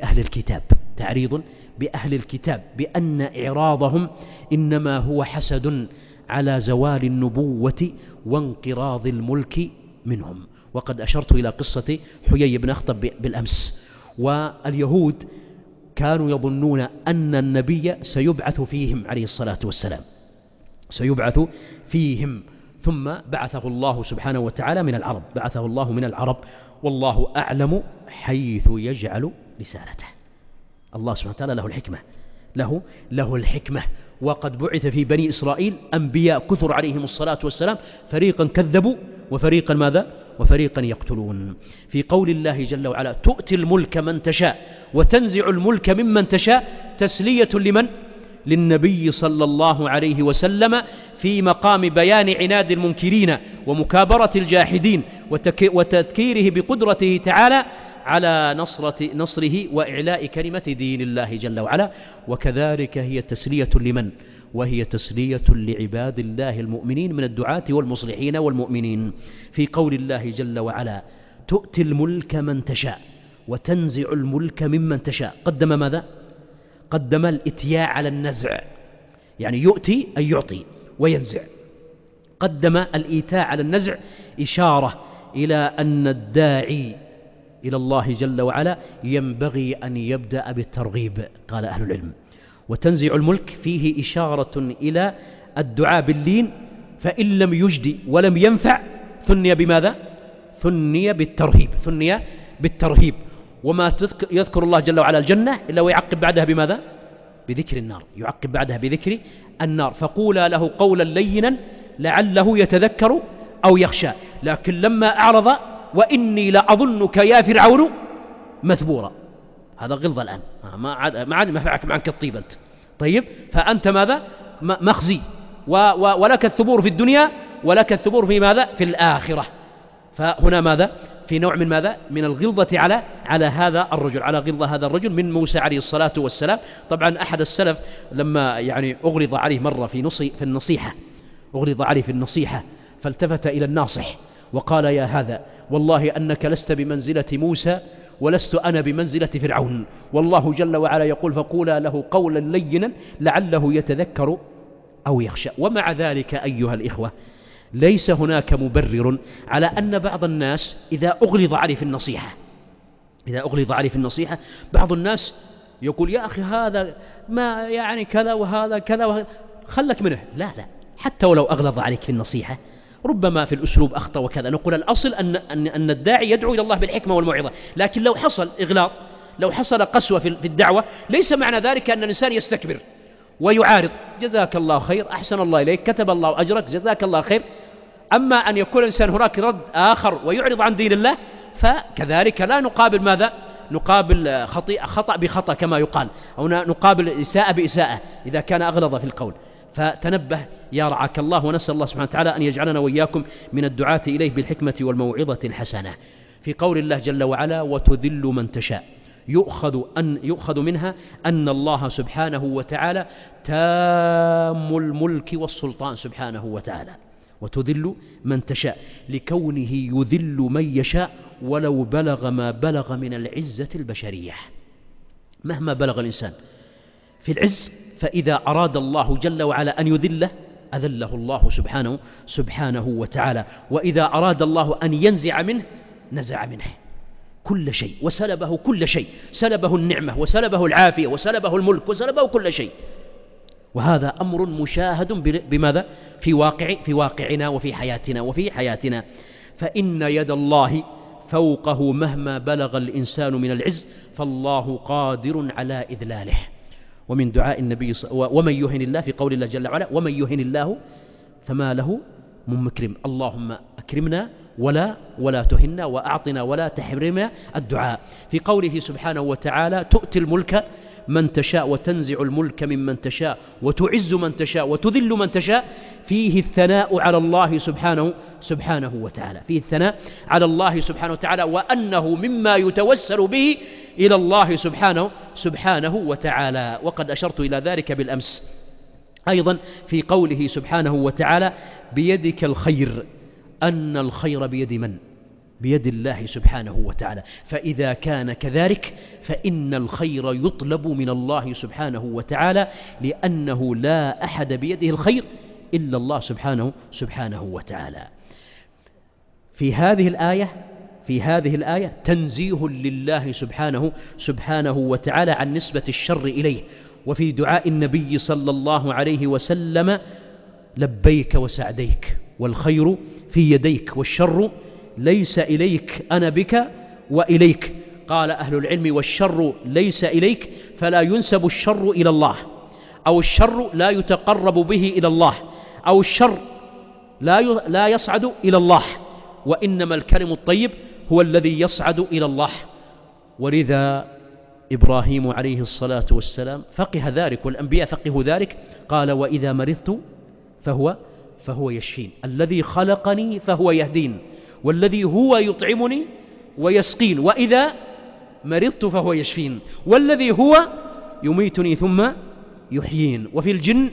بأهل الكتاب بأن إعراضهم إنما هو حسد على زوال النبوة وانقراض الملك منهم. وقد أشرت إلى قصة حيي بن أخطب بالأمس. واليهود كانوا يظنون أن النبي سيبعث فيهم عليه الصلاة والسلام، سيبعث فيهم، ثم بعثه الله سبحانه وتعالى من العرب، والله أعلم حيث يجعل رسالته. الله سبحانه وتعالى له الحكمة. وقد بعث في بني إسرائيل أنبياء كثر عليهم الصلاة والسلام، فريقا كذبوا وفريقا ماذا؟ وفريقا يقتلون. في قول الله جل وعلا تؤتي الملك من تشاء وتنزع الملك ممن تشاء، تسلية لمن؟ للنبي صلى الله عليه وسلم، في مقام بيان عناد المنكرين ومكابرة الجاحدين وتذكيره بقدرته تعالى على نصره وإعلاء كلمة دين الله جل وعلا. وكذلك هي تسلية لمن؟ وهي تسلية لعباد الله المؤمنين من الدعاة والمصلحين والمؤمنين. في قول الله جل وعلا تؤتي الملك من تشاء وتنزع الملك ممن تشاء، قدم ماذا؟ قدم الإتياء على النزع، يعني يؤتي أي يعطي وينزع. قدم الإيتاء على النزع إشارة إلى أن الداعي إلى الله جل وعلا ينبغي أن يبدأ بالترغيب، قال أهل العلم. وتنزع الملك فيه إشارة إلى الدعاء باللين، فإن لم يجدي ولم ينفع ثني بماذا؟ ثني بالترهيب. وما يذكر الله جل وعلا الجنة إلا ويعقب بعدها بماذا؟ بذكر النار، يعقب بعدها بذكر النار. فقولا له قولا لينا لعله يتذكر أو يخشى. لكن لما أعرض وإني لأظنك يا فرعون مثبورا. هذا غلظة الآن، ما عاد معك الطيب أنت. طيب، فأنت ماذا؟ مخزي، ولك الثبور في الدنيا ولك الثبور في ماذا؟ في الآخرة. فهنا ماذا؟ في نوع من ماذا؟ من الغلظة على هذا الرجل، على غلظة هذا الرجل من موسى عليه الصلاة والسلام. طبعا أحد السلف لما يعني أغلظ عليه مرة في النصيحة، أغلظ عليه في النصيحة، فالتفت إلى الناصح وقال: يا هذا، والله أنك لست بمنزلة موسى ولست أنا بمنزلة فرعون، والله جل وعلا يقول: فقولا له قولا لينا لعله يتذكر أو يخشى. ومع ذلك أيها الإخوة، ليس هناك مبرر على أن بعض الناس إذا أغلظ عليه في النصيحة، بعض الناس يقول: يا أخي هذا ما يعني كذا وهذا كذا وهذا، خلك منه. لا، حتى ولو أغلظ عليك في النصيحة ربما في الأسلوب أخطأ وكذا، نقول الأصل أن الداعي يدعو إلى الله بالحكمة والموعظة. لكن لو حصل إغلاظ، لو حصل قسوة في الدعوة، ليس معنى ذلك أن الإنسان يستكبر ويعارض. جزاك الله خير، أحسن الله إليك، كتب الله أجرك، جزاك الله خير. أما أن يكون الإنسان هناك رد آخر ويعرض عن دين الله، فكذلك لا نقابل ماذا؟ نقابل خطأ بخطأ كما يقال، أو نقابل إساءة بإساءة إذا كان أغلظ في القول. فتنبه يا رعاك الله، ونسأل الله سبحانه وتعالى أن يجعلنا وإياكم من الدعاة إليه بالحكمة والموعظة الحسنة. في قول الله جل وعلا: وتذل من تشاء، يؤخذ منها أن الله سبحانه وتعالى تام الملك والسلطان سبحانه وتعالى. وتذل من تشاء لكونه يذل من يشاء ولو بلغ ما بلغ من العزة البشرية. مهما بلغ الإنسان في العز، فإذا أراد الله جل وعلا أن يذله أذله الله سبحانه وتعالى، وإذا أراد الله أن ينزع منه نزع منه كل شيء وسلبه كل شيء، سلبه النعمة وسلبه العافية وسلبه الملك وسلبه كل شيء. وهذا أمر مشاهد بماذا؟ في واقعنا وفي حياتنا. فإن يد الله فوقه مهما بلغ الإنسان من العز، فالله قادر على إذلاله. ومن دعاء النبي ومن يهن الله، في قول الله جل وعلا: ومن يهن الله فما له من مكرم. اللهم أكرمنا ولا تهنا، وأعطنا ولا تحرمنا. الدعاء في قوله سبحانه وتعالى: تؤتي الملك من تشاء وتنزع الملك ممن تشاء وتعز من تشاء وتذل من تشاء. فيه الثناء على الله سبحانه وتعالى، فيه الثناء على الله سبحانه وتعالى، وأنه مما يتوسل به إلى الله سبحانه وتعالى. وقد أشرت إلى ذلك بالأمس. أيضا في قوله سبحانه وتعالى: بيدك الخير، أن الخير بيد من؟ بيد الله سبحانه وتعالى. فإذا كان كذلك فإن الخير يطلب من الله سبحانه وتعالى، لأنه لا أحد بيده الخير إلا الله سبحانه وتعالى. في هذه الآية تنزيه لله سبحانه وتعالى عن نسبة الشر إليه. وفي دعاء النبي صلى الله عليه وسلم: لبيك وسعديك، والخير في يديك، والشر ليس إليك، أنا بك وإليك. قال أهل العلم: والشر ليس إليك، فلا ينسب الشر إلى الله، أو الشر لا يتقرب به إلى الله، أو الشر لا يصعد إلى الله، وإنما الكلم الطيب هو الذي يصعد إلى الله. ولذا إبراهيم عليه الصلاة والسلام فقه ذلك، والأنبياء فقهوا ذلك. قال: وإذا مرضت فهو يشفين، الذي خلقني فهو يهدين، والذي هو يطعمني ويسقين، وإذا مرضت فهو يشفين، والذي هو يميتني ثم يحيين. وفي الجن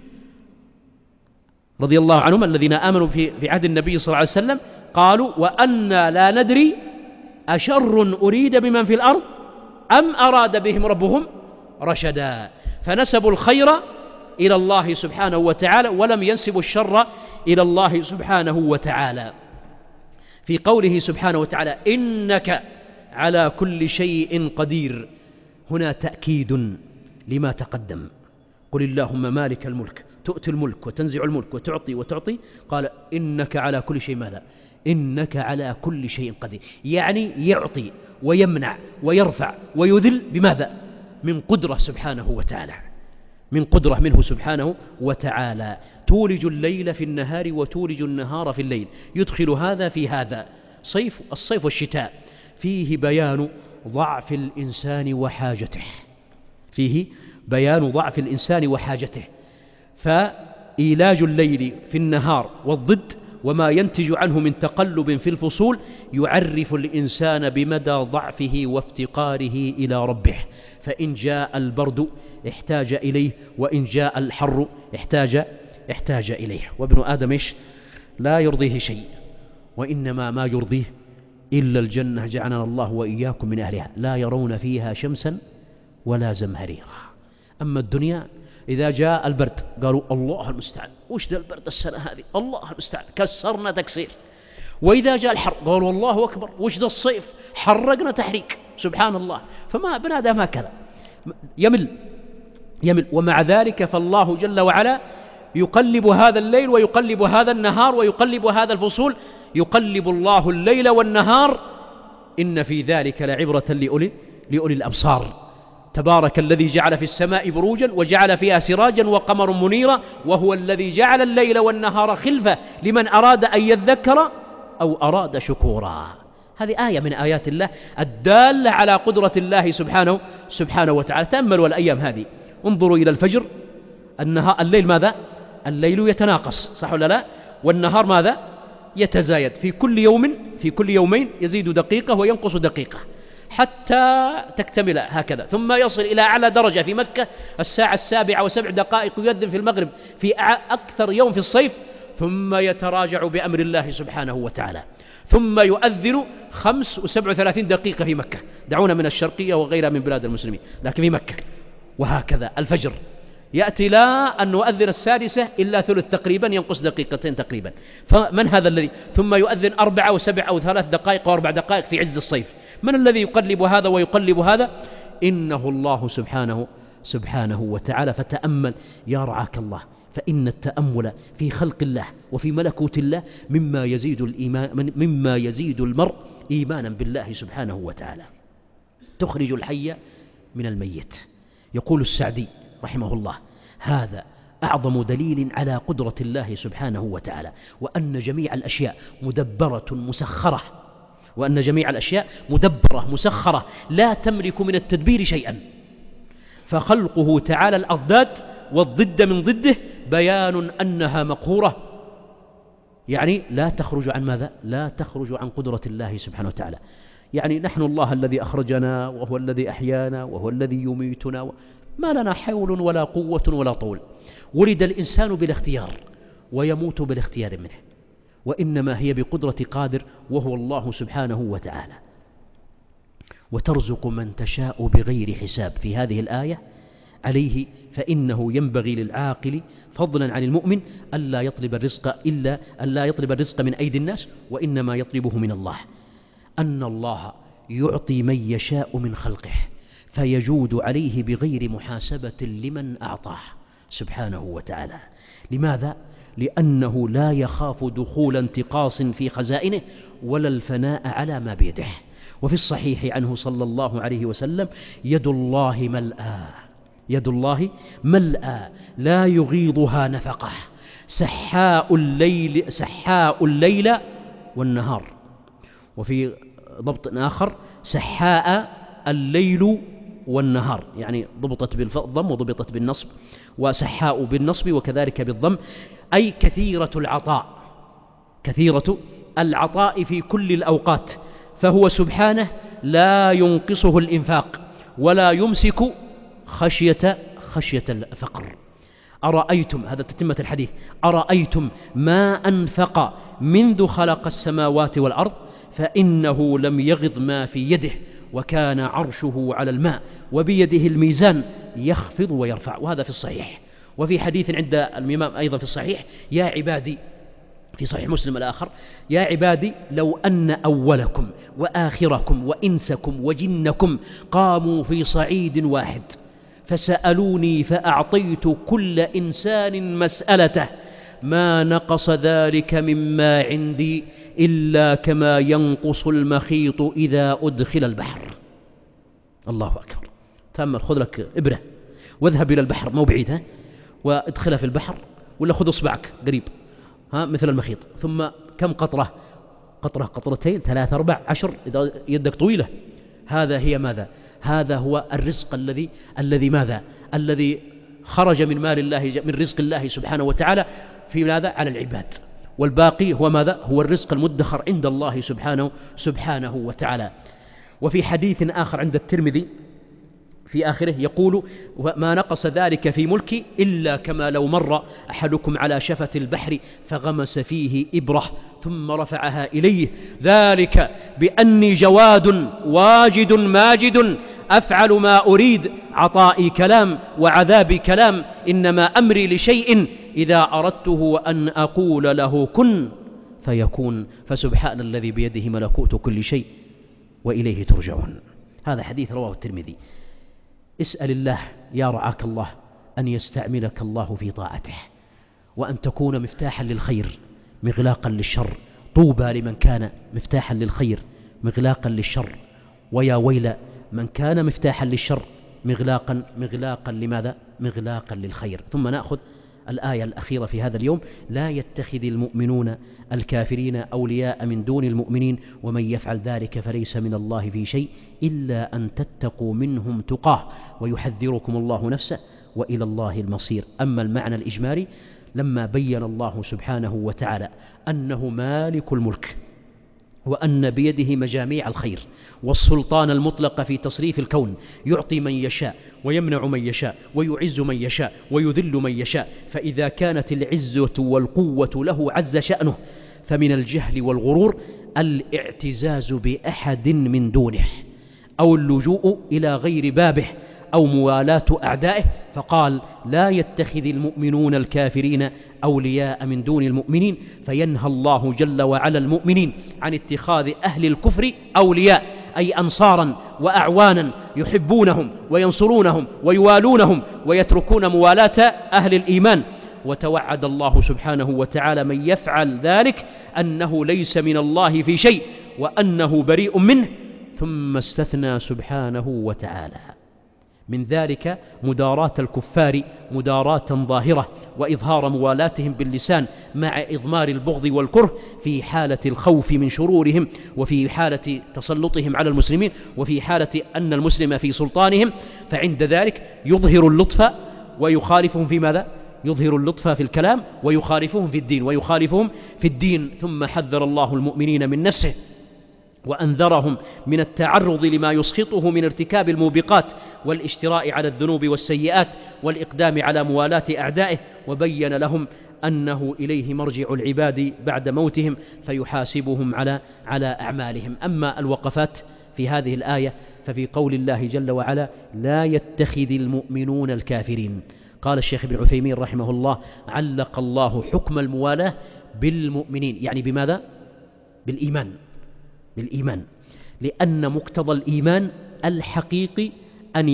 رضي الله عنهم الذين آمنوا في عهد النبي صلى الله عليه وسلم قالوا: وأنا لا ندري أشر أريد بمن في الأرض أم أراد بهم ربهم رشدا. فنسبوا الخير إلى الله سبحانه وتعالى، ولم ينسبوا الشر إلى الله سبحانه وتعالى. في قوله سبحانه وتعالى: إنك على كل شيء قدير، هنا تأكيد لما تقدم. قل اللهم مالك الملك تؤتي الملك وتنزع الملك وتعطي. قال: إنك على كل شيء ماذا؟ إنك على كل شيء قدير، يعني يعطي ويمنع ويرفع ويذل بماذا؟ من قدرة سبحانه وتعالى، من قدرة منه سبحانه وتعالى. تولج الليل في النهار وتولج النهار في الليل، يدخل هذا في هذا. الصيف والشتاء، فيه بيان ضعف الإنسان وحاجته، فيه بيان ضعف الإنسان وحاجته. فإيلاج الليل في النهار والضد وما ينتج عنه من تقلب في الفصول يعرف الإنسان بمدى ضعفه وافتقاره إلى ربه. فإن جاء البرد احتاج إليه، وإن جاء الحر احتاج إليه. وابن آدم لا يرضيه شيء، وإنما ما يرضيه إلا الجنة، جعلنا الله وإياكم من أهلها، لا يرون فيها شمسا ولا زمهريرا. أما الدنيا إذا جاء البرد قالوا الله المستعان، وش ذا البرد السنة هذه، الله المستعان، كسرنا تكسير. وإذا جاء الحر قالوا الله أكبر، وش ذا الصيف، حرقنا تحريق، سبحان الله. فما ابن آدم هكذا يمل. ومع ذلك فالله جل وعلا يقلب هذا الليل ويقلب هذا النهار ويقلب هذا الفصول، يقلب الله الليل والنهار، إن في ذلك لعبرة لأولي الأبصار. تبارك الذي جعل في السماء بروجا وجعل فيها سراجا وقمر منيرا، وهو الذي جعل الليل والنهار خلفة لمن أراد أن يذكر أو أراد شكورا. هذه آية من آيات الله الدالة على قدرة الله سبحانه وتعالى. تأملوا الأيام هذه، انظروا إلى الفجر، الليل ماذا؟ الليل يتناقص، صح ولا لا؟ والنهار ماذا؟ يتزايد، في كل يومين يزيد دقيقة وينقص دقيقة حتى تكتمل هكذا، ثم يصل إلى أعلى درجة في مكة الساعة 7:07 يؤذن في المغرب في أكثر يوم في الصيف، ثم يتراجع بأمر الله سبحانه وتعالى، ثم يؤذن 5:37 في مكة. دعونا من الشرقية وغيرها من بلاد المسلمين، لكن في مكة. وهكذا الفجر يأتي لا أن نؤذن 6 إلا ثلث تقريبا، ينقص دقيقتين تقريبا. فمن هذا الذي ثم يؤذن 4 و7 أو 3 دقائق و4 دقائق في عز الصيف؟ من الذي يقلب هذا ويقلب هذا؟ إنه الله سبحانه وتعالى. فتأمل يا رعاك الله، فإن التأمل في خلق الله وفي ملكوت الله مما يزيد المرء إيمانا بالله سبحانه وتعالى. تخرج الحي من الميت. يقول السعدي رحمه الله: هذا أعظم دليل على قدرة الله سبحانه وتعالى، وأن جميع الأشياء مدبرة مسخرة لا تملك من التدبير شيئا. فخلقه تعالى الأضداد والضد من ضده بيان أنها مقهورة، يعني لا تخرج عن ماذا؟ لا تخرج عن قدرة الله سبحانه وتعالى. يعني نحن الله الذي أخرجنا، وهو الذي أحيانا، وهو الذي يميتنا، ما لنا حول ولا قوة ولا طول. ولد الإنسان بالاختيار ويموت بالاختيار منه، وإنما هي بقدرة قادر وهو الله سبحانه وتعالى. وترزق من تشاء بغير حساب. في هذه الآية عليه فإنه ينبغي للعاقل فضلا عن المؤمن ألا يطلب الرزق من أيدي الناس، وإنما يطلبه من الله. أن الله يعطي من يشاء من خلقه فيجود عليه بغير محاسبة لمن أعطاه سبحانه وتعالى. لماذا؟ لأنه لا يخاف دخول انتقاص في خزائنه ولا الفناء على ما بيده. وفي الصحيح عنه صلى الله عليه وسلم: يد الله ملأى لا يغيضها نفقة، سحاء الليل والنهار. وفي ضبط آخر: سحاء الليل والنهار، يعني ضبطت بالضم وضبطت بالنصب، وسحاء بالنصب وكذلك بالضم، أي كثيرة العطاء في كل الأوقات. فهو سبحانه لا ينقصه الإنفاق ولا يمسك خشية الفقر. أرأيتم، هذا تتمة الحديث، أرأيتم ما أنفق منذ خلق السماوات والأرض فإنه لم يغض ما في يده، وكان عرشه على الماء، وبيده الميزان يخفض ويرفع. وهذا في الصحيح. وفي حديث عند الإمام أيضا في الصحيح: يا عبادي، في صحيح مسلم الآخر: يا عبادي لو أن أولكم وآخركم وإنسكم وجنكم قاموا في صعيد واحد فسألوني فأعطيت كل إنسان مسألته ما نقص ذلك مما عندي إلا كما ينقص المخيط إذا أدخل البحر. الله أكبر. تأمل، خذ لك إبرة واذهب إلى البحر، مو بعيد، وادخلها في البحر، ولا خذ إصبعك قريب مثل المخيط، ثم كم قطرة، قطرتين، 3، 4، 10 إذا يدك طويلة، هذا هي ماذا؟ هذا هو الرزق الذي ماذا؟ الذي خرج من مال الله، من رزق الله سبحانه وتعالى في ماذا؟ على العباد. والباقي هو ماذا؟ هو الرزق المدخر عند الله سبحانه وتعالى. وفي حديث آخر عند الترمذي في آخره يقول: ما نقص ذلك في ملكي إلا كما لو مر أحدكم على شفة البحر فغمس فيه إبرة ثم رفعها إليه، ذلك بأني جواد واجد ماجد أفعل ما أريد، عطائي كلام وعذابي كلام، إنما أمري لشيء إذا أردته أن أقول له كن فيكون، فسبحان الذي بيده ملكوت كل شيء وإليه ترجعون. هذا حديث رواه الترمذي. اسأل الله يا رعاك الله أن يستعملك الله في طاعته، وأن تكون مفتاحا للخير مغلاقا للشر. طوبى لمن كان مفتاحا للخير مغلاقا للشر، ويا ويل من كان مفتاحا للشر مغلاقا لماذا؟ مغلاقا للخير. ثم نأخذ الآية الأخيرة في هذا اليوم: لا يتخذ المؤمنون الكافرين أولياء من دون المؤمنين ومن يفعل ذلك فليس من الله في شيء إلا أن تتقوا منهم تقاه ويحذركم الله نفسه وإلى الله المصير. أما المعنى الإجمالي لما بين الله سبحانه وتعالى أنه مالك الملك، وأن بيده مجاميع الخير والسلطان المطلق في تصريف الكون، يعطي من يشاء ويمنع من يشاء ويعز من يشاء ويذل من يشاء، فإذا كانت العزة والقوة له عز شأنه فمن الجهل والغرور الاعتزاز بأحد من دونه أو اللجوء إلى غير بابه أو موالاة أعدائه، فقال: لا يتخذ المؤمنون الكافرين أولياء من دون المؤمنين، فينهى الله جل وعلا المؤمنين عن اتخاذ أهل الكفر أولياء، أي أنصارا وأعوانا يحبونهم وينصرونهم ويوالونهم ويتركون موالاة أهل الإيمان. وتوعد الله سبحانه وتعالى من يفعل ذلك أنه ليس من الله في شيء وأنه بريء منه، ثم استثنى سبحانه وتعالى من ذلك مداراة الكفار مداراة ظاهرة، وإظهار موالاتهم باللسان مع إضمار البغض والكره في حالة الخوف من شرورهم، وفي حالة تسلطهم على المسلمين، وفي حالة أن المسلم في سلطانهم، فعند ذلك يظهر اللطف ويخالفهم في ماذا؟ يظهر اللطف في الكلام ويخالفهم في الدين. ثم حذر الله المؤمنين من نفسه وأنذرهم من التعرض لما يسخطه من ارتكاب الموبقات والاشتراء على الذنوب والسيئات والإقدام على موالاة أعدائه، وبين لهم أنه إليه مرجع العباد بعد موتهم فيحاسبهم على أعمالهم. أما الوقفات في هذه الآية ففي قول الله جل وعلا: لا يتخذ المؤمنون الكافرين. قال الشيخ ابن عثيمين رحمه الله: علق الله حكم الموالاة بالمؤمنين، يعني بماذا؟ بالإيمان، لأن مقتضى الإيمان الحقيقي أن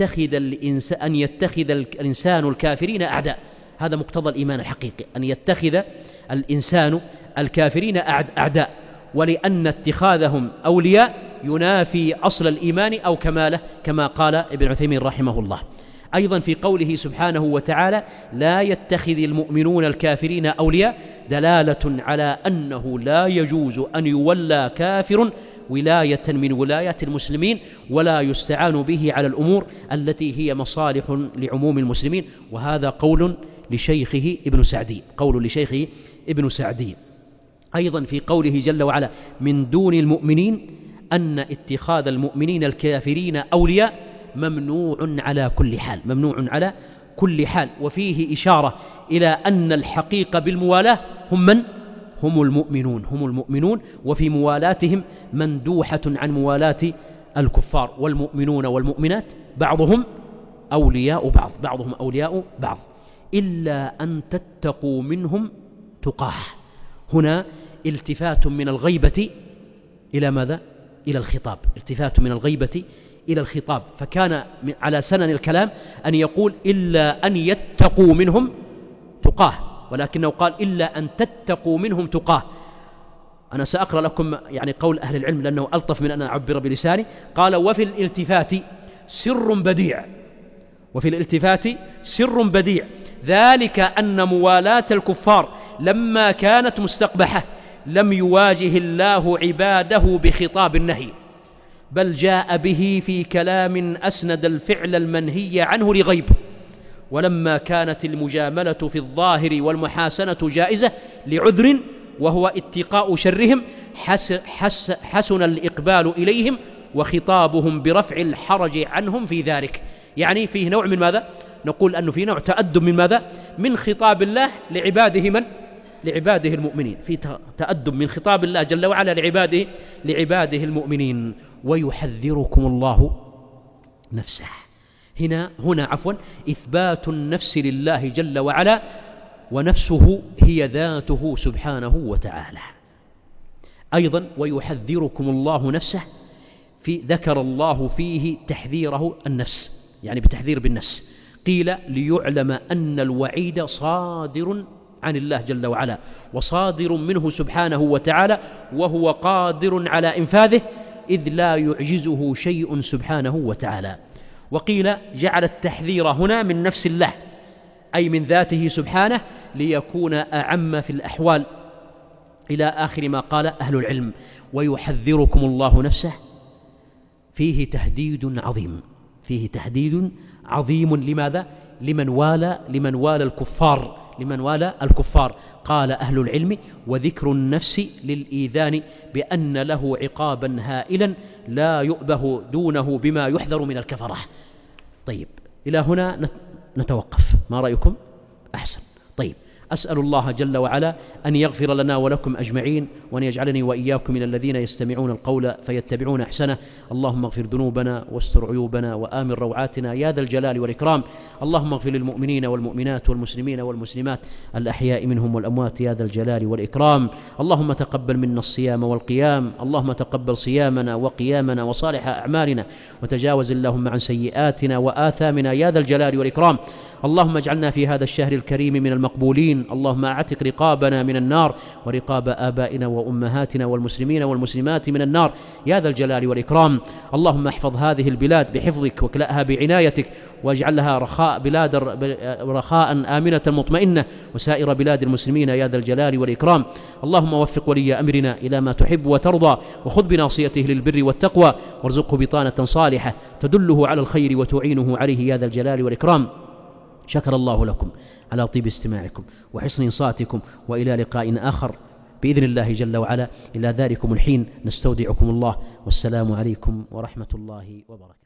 يتخذ الإنسان الكافرين أعداء. هذا مقتضى الإيمان الحقيقي، أن يتخذ الإنسان الكافرين أعداء، ولأن اتخاذهم أولياء ينافي أصل الإيمان أو كماله، كما قال ابن عثيمين رحمه الله. أيضا في قوله سبحانه وتعالى: لا يتخذ المؤمنون الكافرين أولياء، دلالة على أنه لا يجوز أن يولى كافر ولاية من ولايات المسلمين ولا يستعان به على الأمور التي هي مصالح لعموم المسلمين. وهذا قول لشيخه ابن سعدي. أيضا في قوله جل وعلا: من دون المؤمنين، أن اتخاذ المؤمنين الكافرين أولياء ممنوع على كل حال، وفيه إشارة إلى أن الحقيقة بالموالاة هم من؟ هم المؤمنون، وفي موالاتهم مندوحة عن موالاة الكفار. والمؤمنون والمؤمنات بعضهم أولياء بعض إلا أن تتقوا منهم تقاه. هنا التفات من الغيبة إلى ماذا؟ إلى الخطاب، التفات من الغيبة إلى الخطاب، فكان على سنن الكلام أن يقول إلا أن يتقوا منهم تقاه، ولكنه قال إلا أن تتقوا منهم تقاه. أنا سأقرأ لكم يعني قول أهل العلم لأنه ألطف من أن أعبر بلساني. قال: وفي الالتفات سر بديع ذلك أن موالاة الكفار لما كانت مستقبحة لم يواجه الله عباده بخطاب النهي، بل جاء به في كلام أسند الفعل المنهي عنه لغيب. ولما كانت المجاملة في الظاهر والمحاسنة جائزة لعذر وهو اتقاء شرهم حسن الإقبال إليهم وخطابهم برفع الحرج عنهم في ذلك. يعني فيه نوع من ماذا؟ نقول أنه فيه نوع تأدب من ماذا؟ من خطاب الله لعباده من؟ لعباده المؤمنين. في تأدب من خطاب الله جل وعلا لعباده المؤمنين. ويحذركم الله نفسه. هنا إثبات النفس لله جل وعلا، ونفسه هي ذاته سبحانه وتعالى. أيضا ويحذركم الله نفسه، ذكر الله فيه تحذيره النفس، يعني بتحذير بالنفس. قيل ليعلم أن الوعيد صادر عن الله جل وعلا، وصادر منه سبحانه وتعالى، وهو قادر على إنفاذه، إذ لا يعجزه شيء سبحانه وتعالى. وقيل جعل التحذير هنا من نفس الله، أي من ذاته سبحانه، ليكون أعم في الأحوال، إلى آخر ما قال أهل العلم. ويحذركم الله نفسه فيه تهديد عظيم، فيه تهديد عظيم. لماذا؟ لمن والى الكفار. قال أهل العلم: وذكر النفس للإيذان بأن له عقابا هائلا لا يؤبه دونه بما يحذر من الكفرة. طيب، إلى هنا نتوقف، ما رأيكم؟ أحسن. طيب، أسأل الله جل وعلا أن يغفر لنا ولكم أجمعين، وأن يجعلني وإياكم من الذين يستمعون القول فيتبعون أحسنه. اللهم اغفر ذنوبنا واستر عيوبنا وآمن روعاتنا يا ذا الجلال والإكرام. اللهم اغفر للمؤمنين والمؤمنات والمسلمين والمسلمات الأحياء منهم والأموات يا ذا الجلال والإكرام. اللهم تقبل منا الصيام والقيام، اللهم تقبل صيامنا وقيامنا وصالح أعمالنا، وتجاوز اللهم عن سيئاتنا وآثامنا يا ذا الجلال والإكرام. اللهم اجعلنا في هذا الشهر الكريم من المقبولين. اللهم اعتق رقابنا من النار، ورقاب آبائنا وأمهاتنا والمسلمين والمسلمات من النار يا ذا الجلال والإكرام. اللهم احفظ هذه البلاد بحفظك، واكلأها بعنايتك، واجعلها رخاء آمنة مطمئنة، وسائر بلاد المسلمين يا ذا الجلال والإكرام. اللهم وفق ولي أمرنا إلى ما تحب وترضى، وخذ بناصيته للبر والتقوى، وارزقه بطانة صالحة تدله على الخير وتعينه عليه يا ذا الجلال والإكرام. شكر الله لكم على طيب استماعكم وحسن إنصاتكم، وإلى لقاء آخر بإذن الله جل وعلا. إلى ذلكم الحين نستودعكم الله، والسلام عليكم ورحمة الله وبركاته.